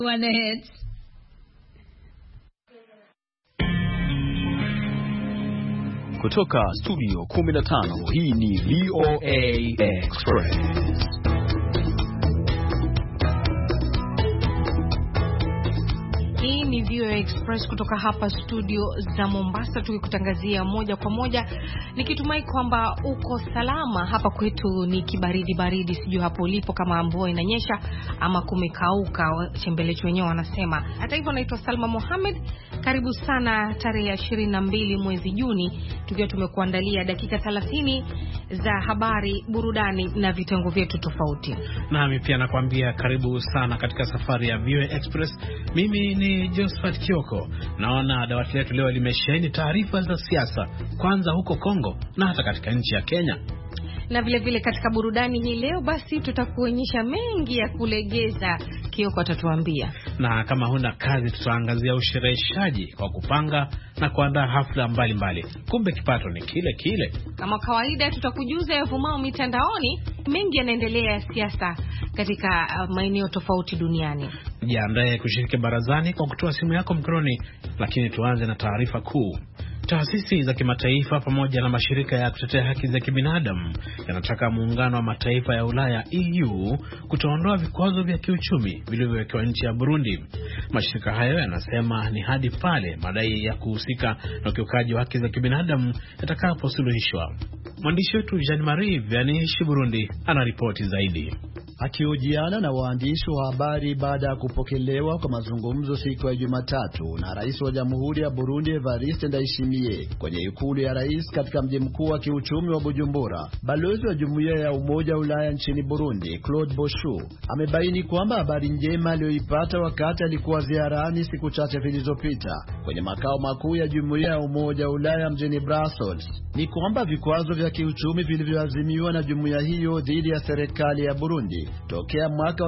One hits. Kutoka studio 15, hii ni VOA Express. Hii ni VOA Express kutoka hapa studio za Mombasa, tukikutangazia moja kwa moja. Nikitumai kwamba uko salama. Hapa kwetu ni kibaridi baridi, sijui hapo ulipo kama mvua inanyesha ama kumekauka, chembelecho wenyewe wanasema. Hata hivyo, naitwa Salma Mohamed. Karibu sana tarehe ya 22 mwezi Juni, tukiwa tumekuandalia dakika 30 za habari, burudani na vitengo vyetu tofauti. Nami pia nakwambia karibu sana katika safari ya VOA Express. Mimi ni Josephat Kioko. Naona dawati letu leo limesheheni taarifa za siasa, kwanza huko Kongo na hata katika nchi ya Kenya. Na vile vile katika burudani hii leo basi tutakuonyesha mengi ya kulegeza. Kioko atatuambia. Na kama huna kazi, tutaangazia ushereheshaji kwa kupanga na kuandaa hafla mbalimbali. Kumbe kipato ni kile kile. Kama kawaida tutakujuza yavumao mitandaoni. Mengi yanaendelea ya siasa katika maeneo tofauti duniani. Jiandae kushiriki barazani kwa kutoa simu yako mkononi, lakini tuanze na taarifa kuu. Taasisi za kimataifa pamoja na mashirika ya kutetea haki za kibinadamu yanataka muungano wa mataifa ya Ulaya EU kutoondoa vikwazo vya kiuchumi vilivyowekewa nchi ya Burundi. Mashirika hayo yanasema ni hadi pale madai ya kuhusika na ukiukaji wa haki za kibinadamu yatakaposuluhishwa. Mwandishi wetu Jean Marie Vianishi Burundi anaripoti zaidi. Akihojiana na waandishi wa habari baada ya kupokelewa kwa mazungumzo siku ya Jumatatu na rais wa Jamhuri ya Burundi Evariste Ndayishimiye kwenye ikulu ya rais katika mji mkuu wa kiuchumi wa Bujumbura, balozi wa Jumuiya ya Umoja wa Ulaya nchini Burundi Claude Boshu amebaini kwamba habari njema aliyoipata wakati alikuwa ziarani siku chache zilizopita kwenye makao makuu ya Jumuiya ya Umoja wa Ulaya mjini Brussels ni kwamba vikwazo vya kiuchumi vilivyoazimiwa na jumuiya hiyo dhidi ya serikali ya Burundi tokea mwaka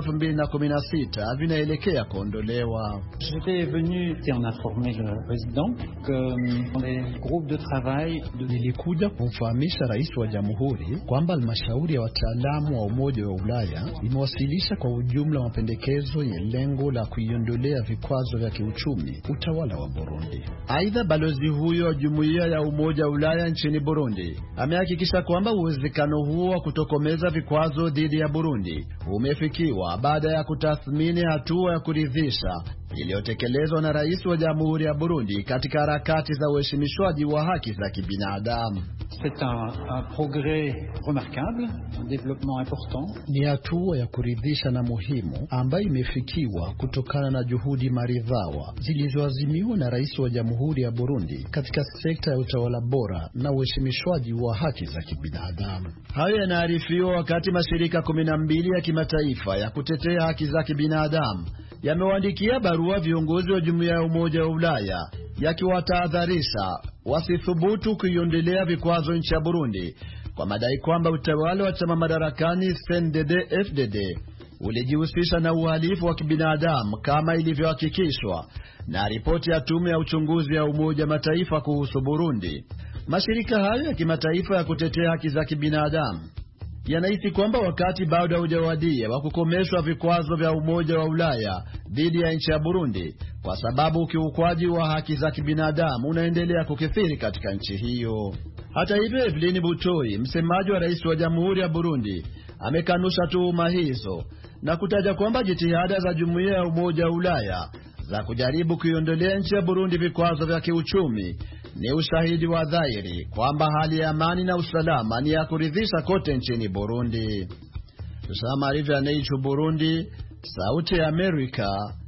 2016 vinaelekea kuondolewa. J'étais venu en informer le président que les groupes de travail nilikuja kumfahamisha rais wa jamhuri kwamba halmashauri ya wataalamu wa Umoja wa Ulaya imewasilisha kwa ujumla mapendekezo yenye lengo la kuiondolea vikwazo vya kiuchumi utawala wa Burundi. Aidha, balozi huyo wa Jumuiya ya Umoja wa Ulaya nchini Burundi amehakikisha kwamba uwezekano huo wa kutokomeza vikwazo dhidi ya Burundi umefikiwa baada ya kutathmini hatua ya kuridhisha iliyotekelezwa na rais wa Jamhuri ya Burundi katika harakati za uheshimishwaji wa haki za kibinadamu. C'est un progrès remarquable, un développement important. Ni hatua ya kuridhisha na muhimu ambayo imefikiwa kutokana na juhudi maridhawa zilizoazimiwa na rais wa Jamhuri ya Burundi katika sekta ya utawala bora na uheshimishwaji wa haki za kibinadamu. Hayo yanaarifiwa wakati mashirika 12 ya kimataifa ya kutetea haki za kibinadamu yamewaandikia barua viongozi wa Jumuiya ya Umoja wa Ulaya yakiwatahadharisha wasithubutu kuiondelea vikwazo nchi ya Burundi kwa madai kwamba utawala wa chama madarakani CNDD-FDD ulijihusisha na uhalifu wa kibinadamu kama ilivyohakikishwa na ripoti ya tume ya uchunguzi ya Umoja Mataifa kuhusu Burundi. Mashirika hayo ya kimataifa ya kutetea haki za kibinadamu yanahisi kwamba wakati bado haujawadia wa kukomeshwa vikwazo vya Umoja wa Ulaya dhidi ya nchi ya Burundi kwa sababu ukiukwaji wa haki za kibinadamu unaendelea kukithiri katika nchi hiyo. Hata hivyo, Evelyn Butoi, msemaji wa rais wa Jamhuri ya Burundi, amekanusha tuhuma hizo na kutaja kwamba jitihada za Jumuiya ya Umoja wa Ulaya za kujaribu kuiondolea nchi ya Burundi vikwazo vya kiuchumi ni ushahidi wa dhahiri kwamba hali ya amani na usalama ni ya kuridhisha kote nchini Burundi. Tusama Riva Neichu, Burundi, Sauti ya Amerika,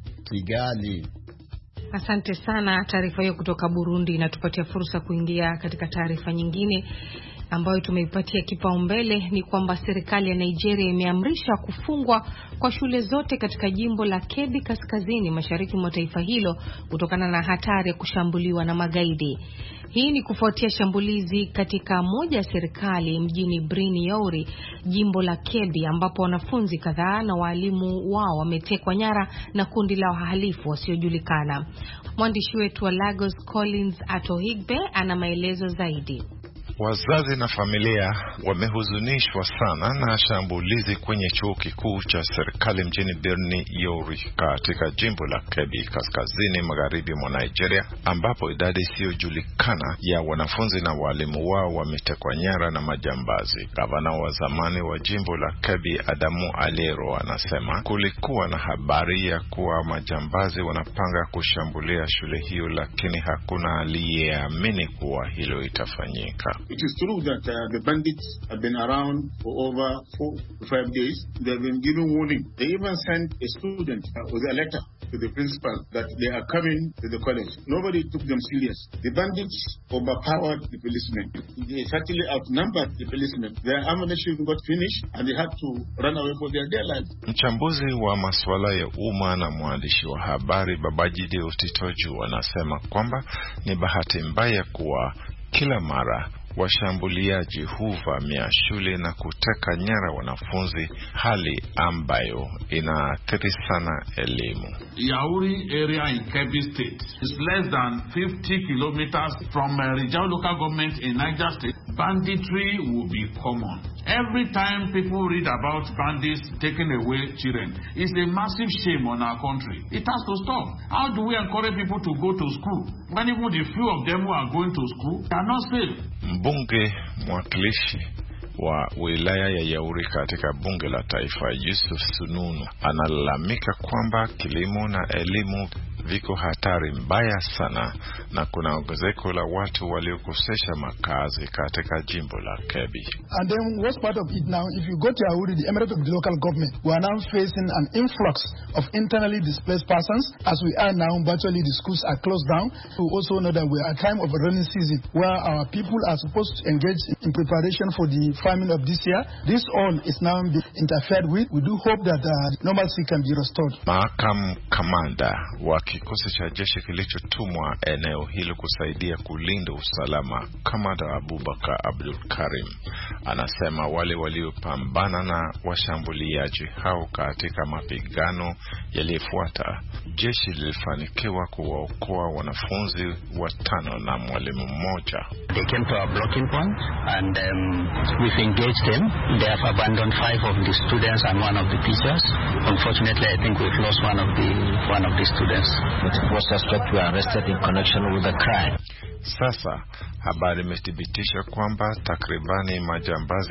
Kigali. Asante sana. Taarifa hiyo kutoka Burundi inatupatia fursa kuingia katika taarifa nyingine ambayo tumeipatia kipaumbele. Ni kwamba serikali ya Nigeria imeamrisha kufungwa kwa shule zote katika jimbo la Kebbi kaskazini mashariki mwa taifa hilo kutokana na hatari ya kushambuliwa na magaidi. Hii ni kufuatia shambulizi katika moja ya serikali mjini Birnin Yauri, jimbo la Kebbi, ambapo wanafunzi kadhaa na walimu wao wametekwa nyara na kundi la wahalifu wasiojulikana. Mwandishi wetu wa Lagos Collins Atohigbe ana maelezo zaidi. Wazazi na familia wamehuzunishwa sana na shambulizi kwenye chuo kikuu cha serikali mjini Birni Yori katika jimbo la Kebbi kaskazini magharibi mwa Nigeria, ambapo idadi isiyojulikana ya wanafunzi na walimu wao wametekwa nyara na majambazi. Gavana wa zamani wa jimbo la Kebbi Adamu Alero anasema kulikuwa na habari ya kuwa majambazi wanapanga kushambulia shule hiyo, lakini hakuna aliyeamini kuwa hilo itafanyika. It is true that the bandits have been around for over 4 to 5 days. They have been given warning. They even sent a student with a letter to the principal that they are coming to the college. Nobody took them serious. The bandits overpowered the policemen. They certainly outnumbered the policemen. Their ammunition got finished and they had to run away for their dear lives. Mchambuzi wa masuala ya umma na mwandishi wa habari Babajide Otitoju anasema kwamba ni bahati mbaya kuwa kila mara washambuliaji huvamia shule na kuteka nyara wanafunzi, hali ambayo inaathiri sana elimu. Yauri area in Kebbi State is less than 50 kilometers from Rijau local government in Niger State. Banditry will be common. Every time people read about bandits taking away children, it's a massive shame on our country. It has to stop. How do we encourage people to go to school when even the few of them who are going to school are not safe? Mbunge mwakilishi wa wilaya ya Yauri katika bunge la taifa Yusuf Sununu analalamika kwamba kilimo na elimu viko hatari mbaya sana na kuna ongezeko la watu waliokosesha makazi katika jimbo la Kebbi. And then what's part of it now, if you go to Yauri, the emirate of the local government, we are now facing an influx of internally displaced persons. As we are now, virtually the schools are closed down. We also know that we are at a time of a rainy season where our people are supposed to engage in preparation for the farming of this year. This all is now being interfered with. We do hope that normalcy can be restored. Makamu kamanda wa kikosi cha jeshi kilichotumwa eneo hilo kusaidia kulinda usalama, Kamanda Abubakar Abdul Karim, anasema wale waliopambana na washambuliaji hao katika mapigano yaliyofuata, jeshi lilifanikiwa kuwaokoa wanafunzi 5 na mwalimu mmoja. They came to our blocking point and we've engaged them. They have abandoned 5 of the students and 1 of the teachers. Unfortunately, I think we've lost one of the students. Was suspect were arrested in connection with the crime. Sasa habari imethibitisha kwamba takribani majambazi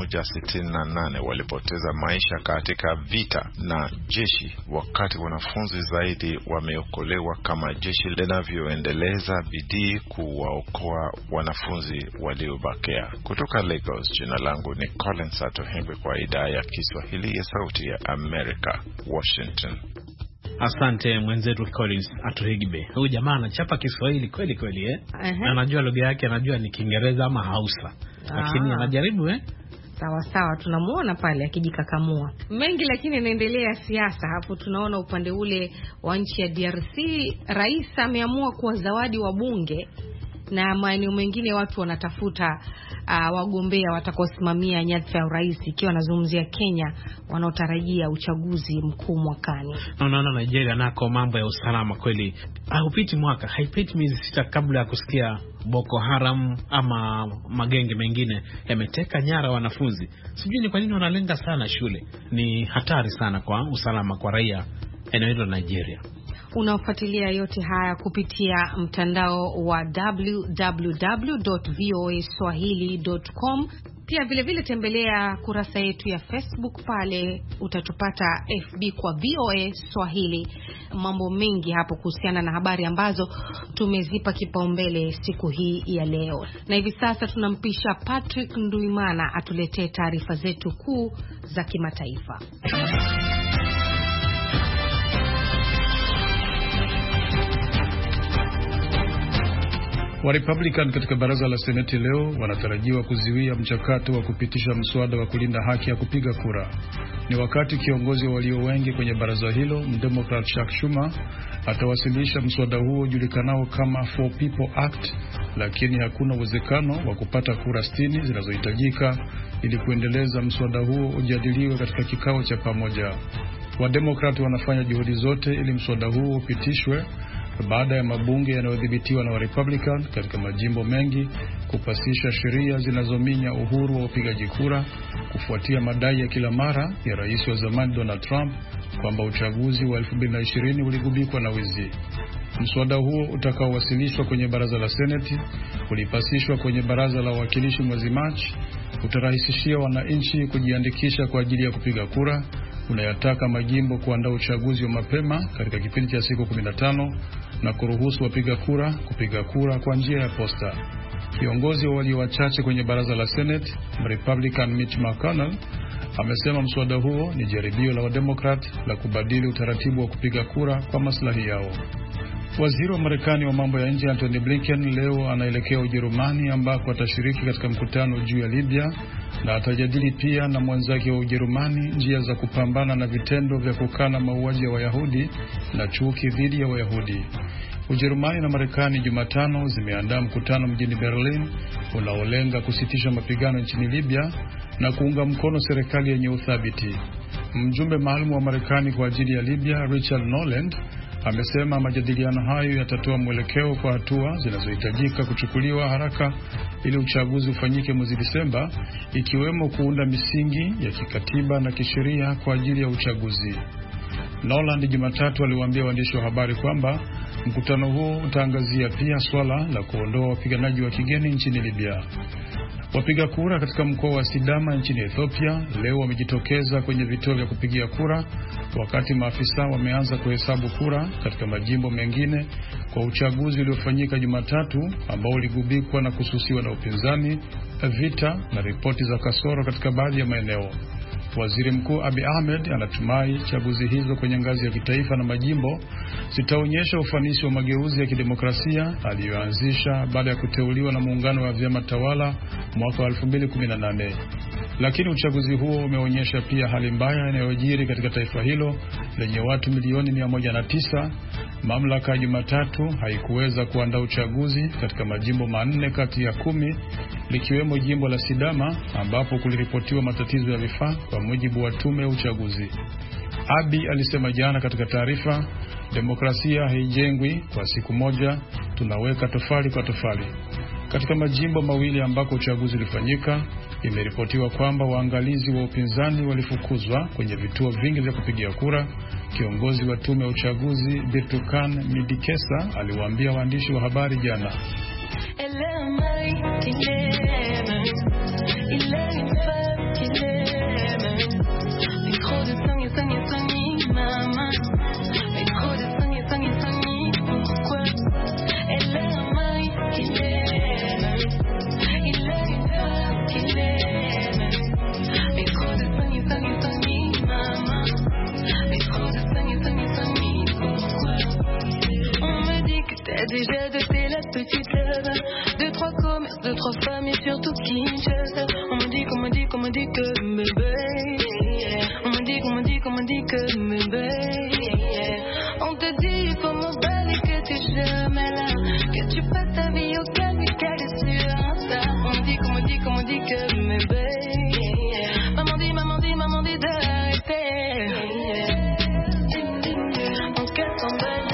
168 walipoteza maisha katika vita na jeshi, wakati wanafunzi zaidi wameokolewa kama jeshi linavyoendeleza bidii kuwaokoa wanafunzi waliobakia. Kutoka Lagos, jina langu ni Collins Atohengwe kwa idhaa ya Kiswahili ya Sauti ya Amerika, Washington. Asante mwenzetu Collins Atohegbe. Huyu jamaa anachapa Kiswahili kweli kweli Anajua lugha yake, anajua ni Kiingereza ama Hausa. Lakini anajaribu Sawa sawa, tunamuona pale akijikakamua. Mengi lakini inaendelea siasa. Hapo tunaona upande ule wa nchi ya DRC, rais ameamua kuwa zawadi wa bunge na maeneo mengine watu wanatafuta wagombea watakaosimamia nyadhifa ya urais, ikiwa nazungumzia Kenya wanaotarajia uchaguzi mkuu mwakani. Unaona Nigeria nako mambo ya usalama kweli. Haupiti mwaka, haipiti miezi 6 kabla ya kusikia Boko Haram ama magenge mengine yameteka nyara wanafunzi. Sijui ni kwa nini wanalenga sana shule. Ni hatari sana kwa usalama kwa raia eneo hilo Nigeria. Unafuatilia yote haya kupitia mtandao wa www.voaswahili.com. Pia vile vile tembelea kurasa yetu ya Facebook, pale utatupata FB kwa VOA Swahili. Mambo mengi hapo kuhusiana na habari ambazo tumezipa kipaumbele siku hii ya leo. Na hivi sasa tunampisha Patrick Nduimana atuletee taarifa zetu kuu za kimataifa. Wa Republican katika baraza la Seneti leo wanatarajiwa kuziwia mchakato wa kupitisha mswada wa kulinda haki ya kupiga kura. Ni wakati kiongozi wa walio wengi kwenye baraza hilo, Mdemocrat Chuck Schumer, atawasilisha mswada huo julikanao kama For People Act, lakini hakuna uwezekano wa kupata kura 60 zinazohitajika ili kuendeleza mswada huo ujadiliwe katika kikao cha pamoja. Wademokrati wanafanya juhudi zote ili mswada huo upitishwe, baada ya mabunge yanayodhibitiwa na Republican katika majimbo mengi kupasisha sheria zinazominya uhuru wa upigaji kura kufuatia madai ya kila mara ya rais wa zamani Donald Trump kwamba uchaguzi wa 2020 uligubikwa na wizi. Mswada huo utakaowasilishwa kwenye baraza la Seneti ulipasishwa kwenye baraza la wawakilishi mwezi Machi, utarahisishia wananchi kujiandikisha kwa ajili ya kupiga kura, unayataka majimbo kuandaa uchaguzi wa mapema katika kipindi cha siku 15 na kuruhusu wapiga kura kupiga kura kwa njia ya posta. Kiongozi wa walio wachache kwenye baraza la Senate, Republican Mitch McConnell, amesema mswada huo ni jaribio la Wademokrat la kubadili utaratibu wa kupiga kura kwa maslahi yao. Waziri wa Marekani wa mambo ya nje Antony Blinken leo anaelekea Ujerumani ambako atashiriki katika mkutano juu ya Libya na atajadili pia na mwenzake wa Ujerumani njia za kupambana na vitendo vya kukana mauaji ya Wayahudi na chuki dhidi ya Wayahudi. Ujerumani na Marekani Jumatano zimeandaa mkutano mjini Berlin unaolenga kusitisha mapigano nchini Libya na kuunga mkono serikali yenye uthabiti. Mjumbe maalum wa Marekani kwa ajili ya Libya Richard Norland amesema majadiliano hayo yatatoa mwelekeo kwa hatua zinazohitajika kuchukuliwa haraka ili uchaguzi ufanyike mwezi Disemba, ikiwemo kuunda misingi ya kikatiba na kisheria kwa ajili ya uchaguzi. Norland Jumatatu aliwaambia waandishi wa habari kwamba mkutano huo utaangazia pia swala la kuondoa wapiganaji wa kigeni nchini Libya. Wapiga kura katika mkoa wa Sidama nchini Ethiopia leo wamejitokeza kwenye vituo vya kupigia kura, wakati maafisa wameanza kuhesabu kura katika majimbo mengine kwa uchaguzi uliofanyika Jumatatu ambao uligubikwa na kususiwa na upinzani, vita na ripoti za kasoro katika baadhi ya maeneo. Waziri Mkuu Abiy Ahmed anatumai chaguzi hizo kwenye ngazi ya kitaifa na majimbo zitaonyesha ufanisi wa mageuzi ya kidemokrasia aliyoanzisha baada ya kuteuliwa na muungano wa vyama tawala mwaka wa 2018. Lakini uchaguzi huo umeonyesha pia hali mbaya inayojiri katika taifa hilo lenye watu milioni 109. Mamlaka ya Jumatatu haikuweza kuandaa uchaguzi katika majimbo 4 kati ya 10, likiwemo jimbo la Sidama ambapo kuliripotiwa matatizo ya vifaa kwa mujibu wa tume ya uchaguzi. Abiy alisema jana katika taarifa, demokrasia haijengwi kwa siku moja, tunaweka tofali kwa tofali. Katika majimbo mawili ambako uchaguzi ulifanyika, imeripotiwa kwamba waangalizi wa upinzani walifukuzwa kwenye vituo vingi vya kupigia kura. Kiongozi wa tume ya uchaguzi Birtukan Mideksa aliwaambia waandishi wa habari jana. Déjà depuis la petite heure, 2-3 commerces, 2-3 femmes et surtout Kinshasa. On me dit que bébé, on me dit que bébé. On te dit faut m'emballer et que t'es jamais là, que tu passes ta vie au calme et qu'elle est sur Insta. On me dit que bébé. Maman dit d'arrêter. Mon cœur s'emballe,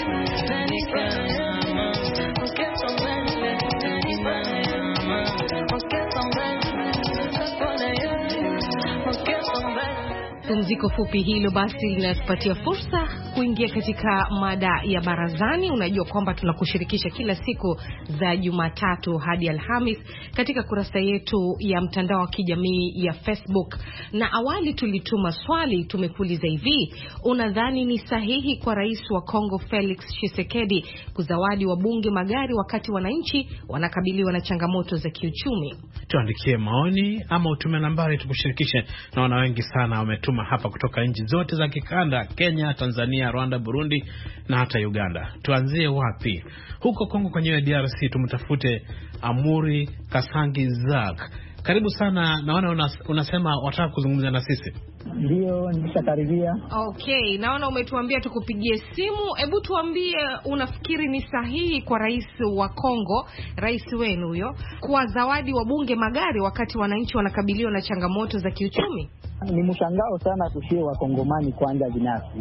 Pumziko fupi hilo basi linatupatia fursa kuingia katika mada ya barazani. Unajua kwamba tunakushirikisha kila siku za Jumatatu hadi Alhamis katika kurasa yetu ya mtandao wa kijamii ya Facebook. Na awali tulituma swali, tumekuuliza hivi: unadhani ni sahihi kwa rais wa Kongo Felix Tshisekedi kuzawadi wabunge magari wakati wananchi wanakabiliwa na changamoto za kiuchumi? Tuandikie maoni ama utume nambari tukushirikishe. Naona wengi sana wametuma hapa kutoka nchi zote za kikanda: Kenya, Tanzania, Rwanda, Burundi na hata Uganda. Tuanzie wapi? Huko Kongo kwenye DRC tumtafute Amuri Kasangi Zak. Karibu sana, naona unasema wataka kuzungumza na sisi. Ndio, nishakaribia. Okay, naona umetuambia tukupigie simu. Hebu tuambie, unafikiri ni sahihi kwa rais wa Kongo, rais wenu huyo, kwa zawadi wabunge magari wakati wananchi wanakabiliwa na changamoto za kiuchumi? Ni mshangao sana kushia wa Kongomani kwanza binafsi.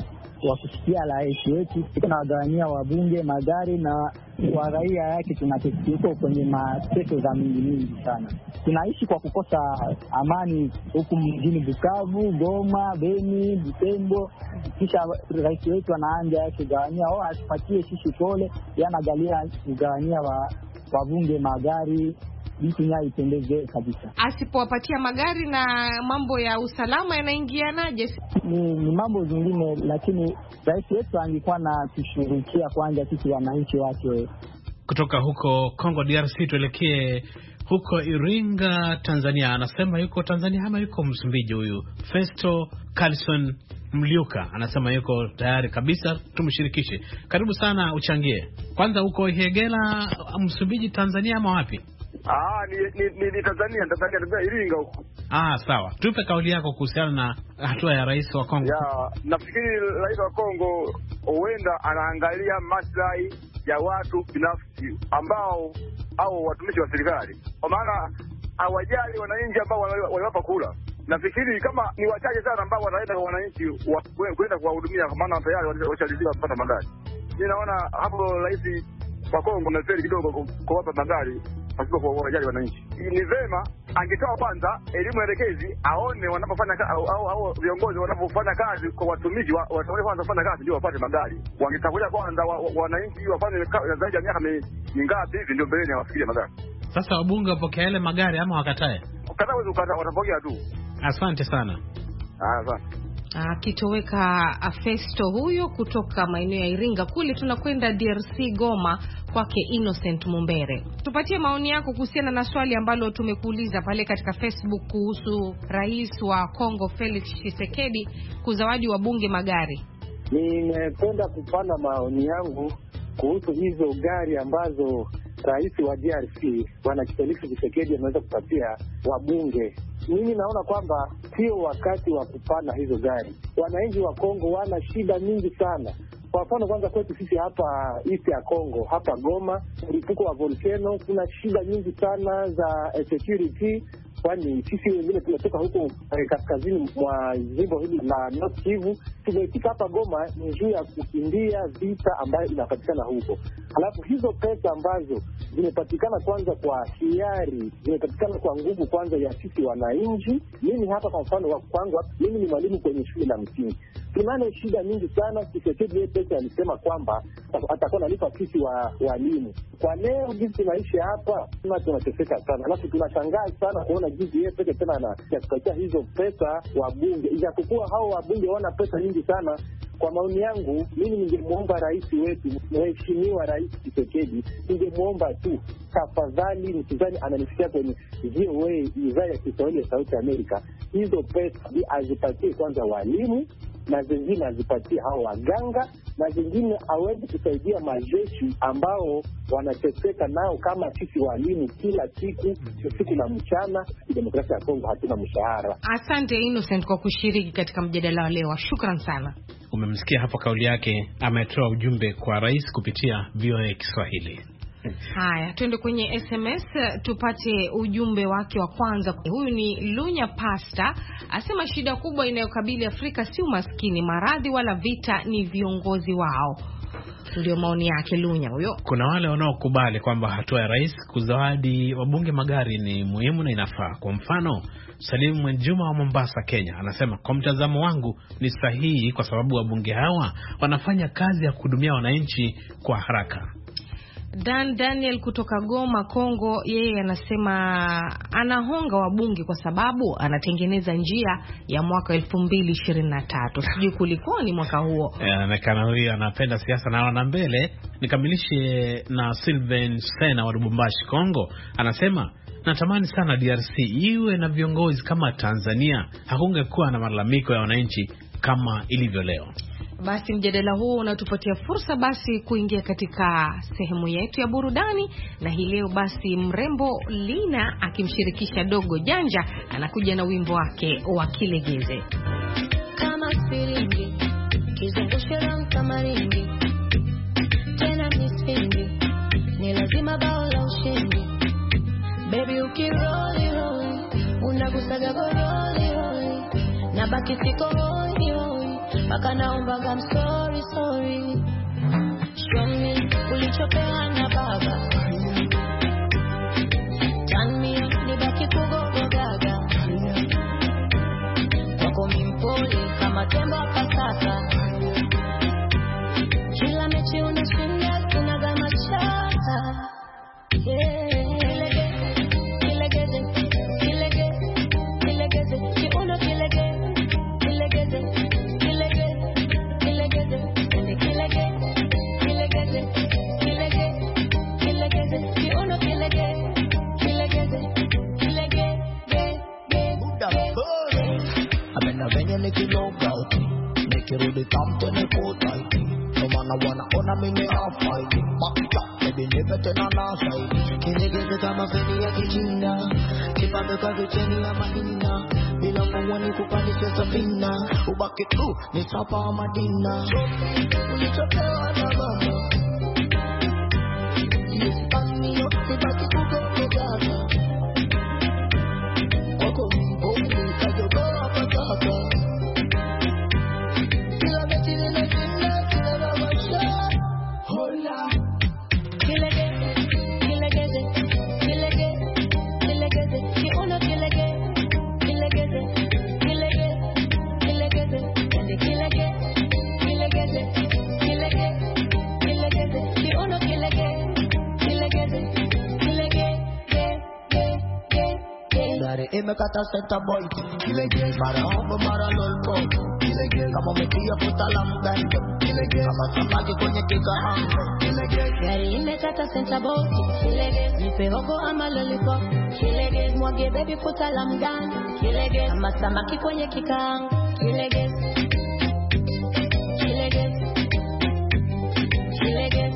kusikia rais wetu, tunawagawanyia wabunge magari na kwa raia yake tunateseka kwenye mateso za mingi sana. Tunaishi kwa kukosa amani huku mjini Bukavu, Goma, Beni, Butembo. Kisha rais wetu anaanza yake gawanyia asipatie sisi pole, yanagalia kugawanyia wabunge magari, vitu nya itendeze kabisa. Asipowapatia magari na mambo ya usalama yanaingianaje? Ni mambo zingine, lakini rais wetu angekuwa na tushirikia kwanza sisi wananchi wake. Kutoka huko Kongo DRC tuelekee huko Iringa, Tanzania. Anasema yuko Tanzania ama yuko Msumbiji huyu. Festo Carlson Mliuka anasema yuko tayari kabisa, tumshirikishe. Karibu sana uchangie. Kwanza huko Hegela, Msumbiji, Tanzania ama wapi? Ni Tanzania Iringa huko. Sawa. Tupe kauli yako kuhusiana na hatua ya rais wa Kongo. Nafikiri rais wa Kongo huenda anaangalia maslahi ya watu binafsi ambao au watumishi wa serikali. Kwa maana hawajali wananchi ambao waliwapa kula. Nafikiri kama ni wachache sana ambao wanaenda kwa wananchi kwenda kuwahudumia, kwa maana tayari washalizika kupata magari. Mimi naona hapo rais wa Kongo amefeli kidogo kuwapa magari pasipo kuwajali wananchi. Ni vema angetoa kwanza elimu elekezi, aone wanapofanya au viongozi wanapofanya kazi kwa watumishi kwanza kufanya kazi ndio wapate magari. Wangetangulia kwanza wananchi wafanye zaidi ya miaka mingapi hivi ndio mbeleni wafikie magari. Sasa wabunge wapokea ile magari ama wakatae? Watapokea tu. Asante sana. Asante. Akitoweka Festo huyo kutoka maeneo ya Iringa kule, tunakwenda DRC Goma kwake Innocent Mumbere. Tupatie maoni yako kuhusiana na swali ambalo tumekuuliza pale katika Facebook kuhusu rais wa Kongo Felix Tshisekedi kuzawadi wabunge magari. Nimependa kupana maoni yangu kuhusu hizo gari ambazo rais wa DRC bwana Felix Tshisekedi ameweza kupatia wabunge. Mimi naona kwamba sio wakati wa kupana hizo gari. Wananchi wa Kongo wana shida nyingi sana. Kwa mfano kwanza kwetu sisi hapa East ya Kongo, hapa Goma, mlipuko wa volcano, kuna shida nyingi sana za security, kwani sisi wengine tunatoka huko kaskazini mwa jimbo hili la North Kivu. Tumefika hapa Goma njia ya kukimbia vita ambayo inapatikana huko. Halafu hizo pesa ambazo zimepatikana kwanza kwa hiari, zimepatikana kwa nguvu kwanza ya sisi wananchi. Mimi hapa kwa mfano kwangu, mimi ni mwalimu kwenye shule la msingi. Tunane shida nyingi sana. Tshisekedi pesa alisema kwamba atakuwa analipa sisi walimu. Kwa leo jinsi tunaishi hapa tunateseka sana. Alafu tunashangaa sana kuona jinsi yeye pesa tena anatupatia hizo pesa wabunge. Ijapokuwa hao wabunge wana pesa nyingi sana. Kwa maoni yangu, mimi ningemuomba rais wetu, mheshimiwa rais Tshisekedi, ningemuomba tu tafadhali, mtizani ananifikia kwenye VOA idhaa ya Kiswahili ya Sauti ya Amerika, hizo pesa azipatie kwanza walimu, na zingine azipatie hao waganga, na zingine aweze kusaidia majeshi ambao wanateseka nao kama sisi walimu kila siku na mchana. Demokrasia ya Kongo hatuna mshahara. Asante Innocent kwa kushiriki katika mjadala wa leo. Shukran sana. Umemsikia hapo kauli yake, ametoa ujumbe kwa rais kupitia VOA Kiswahili. Haya, tuende kwenye SMS tupate ujumbe wake wa kwanza. Huyu ni Lunya Pasta, asema shida kubwa inayokabili Afrika si umaskini, maradhi wala vita, ni viongozi wao. Ndio maoni yake Lunya huyo. Kuna wale wanaokubali kwamba hatua ya rais kuzawadi wabunge magari ni muhimu na inafaa. Kwa mfano, Salim Mwenjuma wa Mombasa, Kenya, anasema kwa mtazamo wangu ni sahihi kwa sababu wabunge hawa wanafanya kazi ya kuhudumia wananchi kwa haraka. Daniel kutoka Goma, Kongo, yeye anasema anahonga wabunge kwa sababu anatengeneza njia ya mwaka 2023. Sijui kulikoni mwaka huo. Anaonekana huyu anapenda siasa na wana mbele. Nikamilishe na Sylvain Sena wa Lubumbashi, Kongo, anasema natamani sana DRC iwe na viongozi kama Tanzania, hakungekuwa na malalamiko ya wananchi kama ilivyo leo. Basi mjadala huu unatupatia fursa basi kuingia katika sehemu yetu ya burudani, na hii leo basi mrembo Lina akimshirikisha Dogo Janja anakuja na wimbo wake wa Kilegeze. Kama siringi kizungushira kama ringi tena nisingi ni lazima bao la ushindi. Baby ukiroli roli unagusaga goroli roli na baki siko roli roli. Baka naomba gamso ulichopewa na baba. Turn me on, nibaki kugogo gaga. Wako mimpole kama tembo pasaka. Kila mechi unashinda tunaga machata. Yeah. Really come to the court, no man I wanna honor me off fighting. Back up, baby, never turn on our side. Kilegeze kama feni ya kijina, kipambe kwa vicheni ya madina. Bila muwani kupandisha safina, ubaki tu ni sapa wa Madina. Ulichopewa na mama, nisipani niyo, nibaki kugogo gaga. Wako mboni, kajogoa pataka. Imekata seta boy, kilege mara hobo mara lolpo, kilege kama umetia futa la mgando, kilege kama samaki kwenye kikaango, kilege gari imekata seta boy, kilege nipe hogo ama lollipop, kilege mwage baby futa la mgando, kilege kama samaki kwenye kikaango, kilege kilege kilege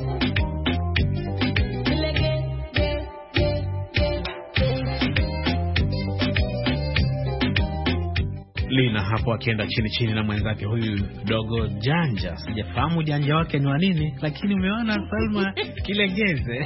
Lina hapo akienda chini chini na mwenzake huyu dogo janja. Sijafahamu janja wake ni wa nini, lakini umeona Salma kilegeze.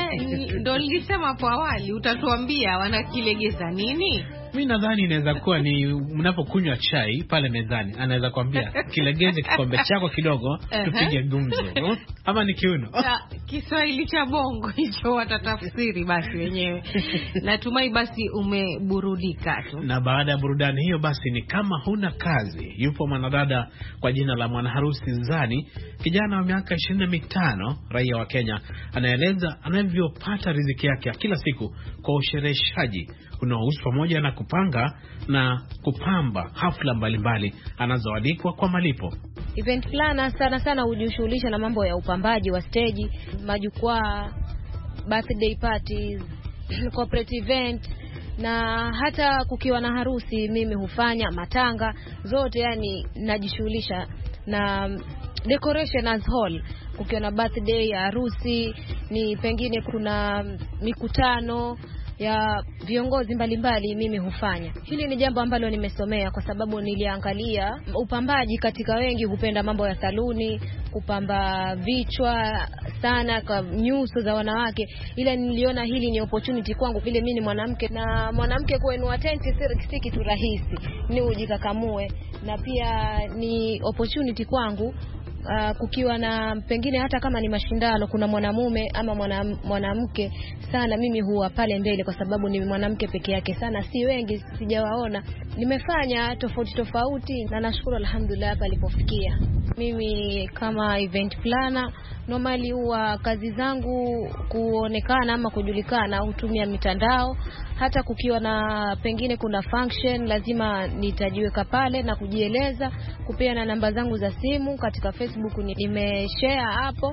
Ndio nilisema hapo awali, utatuambia wanakilegeza nini? Mimi nadhani inaweza kuwa ni mnapokunywa chai pale mezani, anaweza kuambia kilegeze kikombe chako kidogo tupige gumzo. Ama ni kiuno. Kiswahili cha bongo hicho watatafsiri basi wenyewe. Natumai basi umeburudika tu. Na baada ya burudani hiyo basi ni kama huna kazi. Yupo mwanadada kwa jina la Mwanaharusi Zani, kijana wa miaka 25, raia wa Kenya, anaeleza anavyopata riziki yake kila siku kwa ushereheshaji unaohusu pamoja na kupanga na kupamba hafla mbalimbali anazoalikwa kwa malipo. Event planner sana hujishughulisha na mambo ya upambaji wa stage, majukwaa, birthday parties, corporate event, na hata kukiwa na harusi mimi hufanya matanga zote, yani najishughulisha na decoration as whole. Kukiwa na birthday ya harusi, ni pengine kuna mikutano ya viongozi mbalimbali mimi hufanya. Hili ni jambo ambalo nimesomea kwa sababu niliangalia upambaji katika wengi hupenda mambo ya saluni, kupamba vichwa sana kwa nyuso za wanawake. Ila niliona hili ni opportunity kwangu, vile mimi ni mwanamke, na mwanamke kuinua tenti si kitu rahisi, ni ujikakamue, na pia ni opportunity kwangu. Kukiwa na pengine hata kama ni mashindano, kuna mwanamume ama mwanamke sana, mimi huwa pale mbele kwa sababu ni mwanamke peke yake sana, si wengi sijawaona. Nimefanya tofauti na nashukuru alhamdulillah hapa alipofikia. Mimi kama event planner normally huwa kazi zangu kuonekana ama kujulikana hutumia mitandao. Hata kukiwa na pengine kuna function lazima nitajiweka pale na kujieleza, kupeana namba zangu za simu. Katika Facebook nimeshare hapo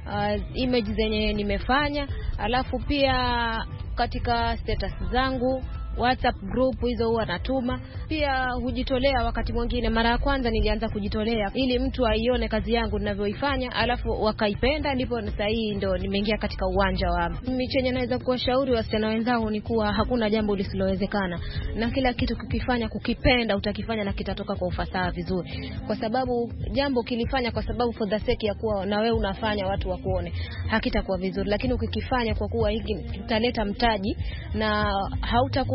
image zenye nimefanya, alafu pia katika status zangu WhatsApp group hizo huwa natuma. Pia hujitolea wakati mwingine. Mara ya kwanza nilianza kujitolea ili mtu aione kazi yangu ninavyoifanya, alafu wakaipenda, ndipo sasa hii ndo nimeingia katika uwanja wa mimi. Chenye naweza kuwashauri wasichana wenzangu ni kuwa hakuna jambo lisilowezekana, na kila kitu kukifanya kukipenda utakifanya na kitatoka kwa ufasaha vizuri. Kwa sababu jambo kilifanya kwa sababu for the sake ya kuwa na wewe unafanya watu wakuone, hakitakuwa vizuri. Lakini ukikifanya kwa kuwa hiki kitaleta mtaji na hautakuwa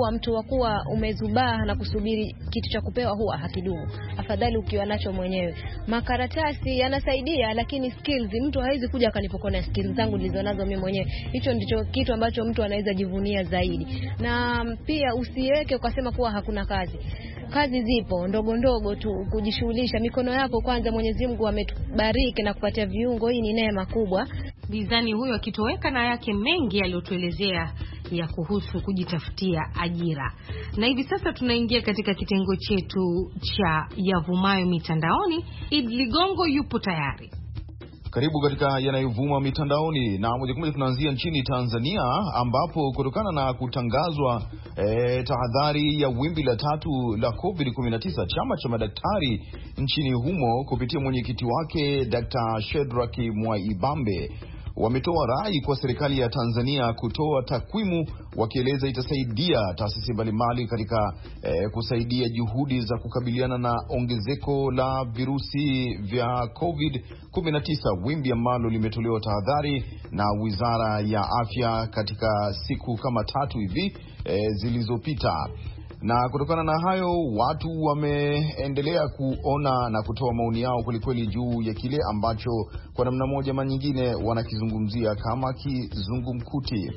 kuwa mtu wa kuwa umezubaa na kusubiri kitu cha kupewa huwa hakidumu. Afadhali ukiwa nacho mwenyewe. Makaratasi yanasaidia, lakini skills, mtu hawezi kuja akanipokona skills zangu nilizonazo mimi mwenyewe. Hicho ndicho kitu ambacho mtu anaweza jivunia zaidi. Na pia usiweke ukasema kuwa hakuna kazi. Kazi zipo ndogo ndogo tu, kujishughulisha. Mikono yako kwanza, Mwenyezi Mungu ametubariki na kupatia viungo, hii ni neema kubwa. Bizani huyo akitoweka na yake mengi aliyotuelezea ya kuhusu kujitafutia ajira. Na hivi sasa tunaingia katika kitengo chetu cha yavumayo mitandaoni. Idi Ligongo yupo tayari. Karibu katika yanayovuma mitandaoni, na moja kwa moja tunaanzia nchini Tanzania, ambapo kutokana na kutangazwa tahadhari ya wimbi la 3 la COVID-19, chama cha madaktari nchini humo kupitia mwenyekiti wake Dr. Shedrack Mwaibambe wametoa rai kwa serikali ya Tanzania kutoa takwimu, wakieleza itasaidia taasisi mbalimbali katika kusaidia juhudi za kukabiliana na ongezeko la virusi vya COVID-19, wimbi ambalo limetolewa tahadhari na Wizara ya Afya katika siku kama 3 hivi zilizopita. Na kutokana na hayo, watu wameendelea kuona na kutoa maoni yao kwelikweli juu ya kile ambacho kwa namna moja ama nyingine wanakizungumzia kama kizungumkuti.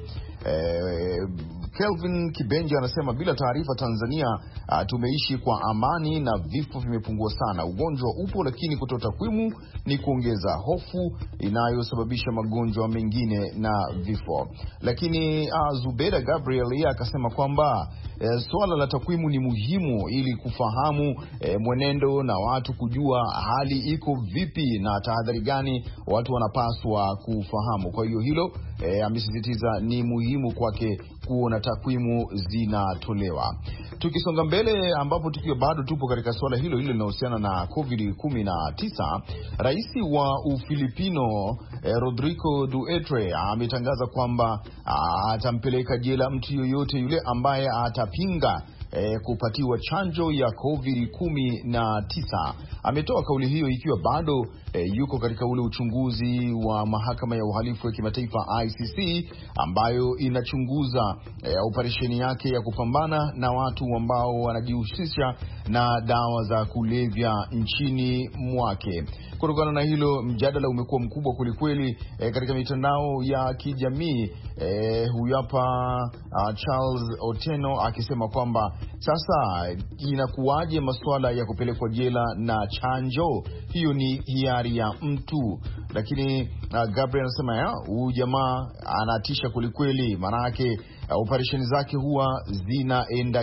Kelvin Kibenja anasema bila taarifa Tanzania tumeishi kwa amani na vifo vimepungua sana. Ugonjwa upo, lakini kutoa takwimu ni kuongeza hofu inayosababisha magonjwa mengine na vifo. Lakini Zubeda Gabriel yeye akasema kwamba swala la takwimu ni muhimu ili kufahamu mwenendo na watu kujua hali iko vipi na tahadhari gani watu wanapaswa kufahamu. Kwa hiyo hilo amesisitiza ni muhimu kwake kuona takwimu zinatolewa. Tukisonga mbele, ambapo tukiwa bado tupo katika swala hilo linalohusiana na COVID-19, rais wa Ufilipino Rodrigo Duterte ametangaza kwamba atampeleka jela mtu yoyote yule ambaye atapinga kupatiwa chanjo ya COVID-19. Ametoa kauli hiyo ikiwa bado yuko katika ule uchunguzi wa mahakama ya uhalifu wa kimataifa ICC, ambayo inachunguza operesheni yake ya kupambana na watu ambao wanajihusisha na dawa za kulevya nchini mwake. Kutokana na hilo, mjadala umekuwa mkubwa kulikweli katika mitandao ya kijamii. Huyu hapa Charles Oteno akisema kwamba sasa inakuwaje masuala ya kupelekwa jela na chanjo, hiyo ni hiari ya mtu. Lakini Gabriel anasema huyu jamaa anatisha kulikweli, maana yake operesheni zake huwa zinaenda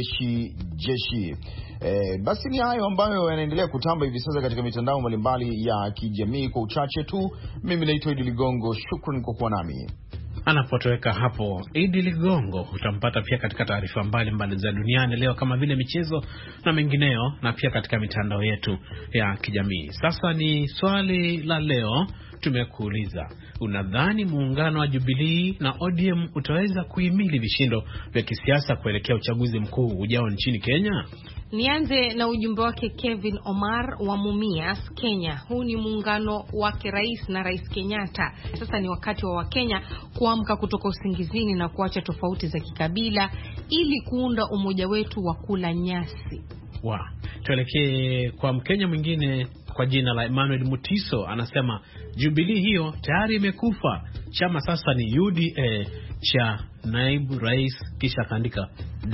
jeshi. Basi ni hayo ambayo yanaendelea kutamba hivi sasa katika mitandao mbalimbali ya kijamii. Kwa uchache tu, mimi naitwa Idi Ligongo, shukrani kwa kuwa nami. Anapotoweka hapo Idi Ligongo, utampata pia katika taarifa mbalimbali za duniani leo kama vile michezo na mengineo, na pia katika mitandao yetu ya kijamii. Sasa ni swali la leo, tumekuuliza, unadhani muungano wa Jubilee na ODM utaweza kuhimili vishindo vya kisiasa kuelekea uchaguzi mkuu ujao nchini Kenya? Nianze na ujumbe wake Kevin Omar wa Mumias, Kenya. Huu ni muungano wake rais na Rais Kenyatta. Sasa ni wakati wa Wakenya kuamka kutoka usingizini na kuacha tofauti za kikabila ili kuunda umoja wetu wa kula nyasi. Tuelekee kwa Mkenya mwingine kwa jina la Emmanuel Mutiso, anasema Jubilee hiyo tayari imekufa. Chama sasa ni UDA cha naibu rais, kisha kaandika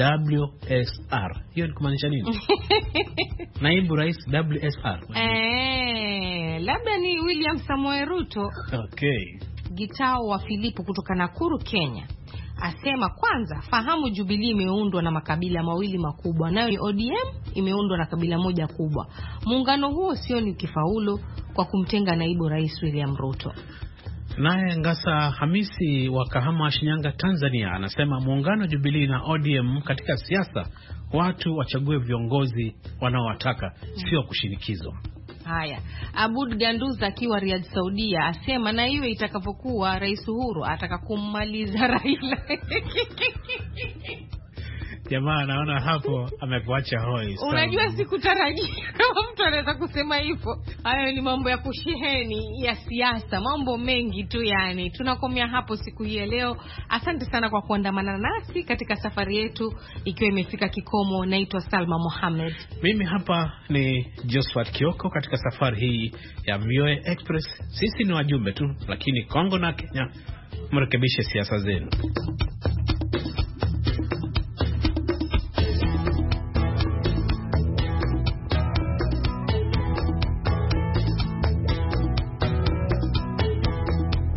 WSR. Hiyo ni kumaanisha nini? Naibu rais WSR. Labda ni William Samoei Ruto. Okay. Gitao wa Filipo kutoka Nakuru, Kenya, asema kwanza fahamu Jubilee imeundwa na makabila mawili makubwa, nayo ni ODM imeundwa na kabila moja kubwa. Muungano huo sio ni kifaulu kwa kumtenga naibu rais William Ruto. Naye Ngasa Hamisi wa Kahama, Shinyanga, Tanzania, anasema muungano Jubilee na ODM katika siasa, watu wachague viongozi wanaowataka, sio kushinikizwa. Haya, Abud Ganduza akiwa Riyadh, Saudia, asema na iwe itakapokuwa Rais Uhuru ataka kummaliza Raila. Jamaa naona hapo amekuacha hoi. Unajua sikutarajia kama mtu anaweza kusema hivyo. Hayo ni mambo ya kusheheni ya siasa, mambo mengi tu yani. Tunakomea hapo siku hii leo. Asante sana kwa kuandamana nasi katika safari yetu ikiwa imefika kikomo. Naitwa Salma Mohamed. Mimi hapa ni Josphat Kioko katika safari hii ya VOA Express. Sisi ni wajumbe tu, lakini Kongo na Kenya mrekebishe siasa zenu.